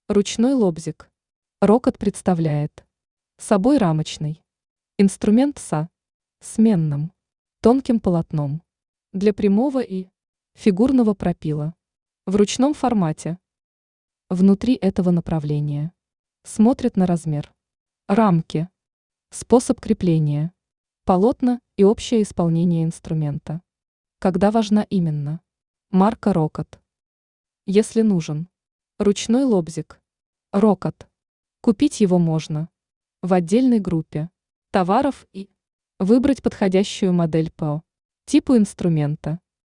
Ручной лобзик. Рокот представляет собой рамочный инструмент со сменным тонким полотном для прямого и фигурного пропила в ручном формате. Внутри этого направления смотрят на размер рамки, способ крепления, полотна и общее исполнение инструмента. Когда важна именно марка Рокот. Если нужен ручной лобзик Рокот, купить его можно в отдельной группе товаров и выбрать подходящую модель по типу инструмента.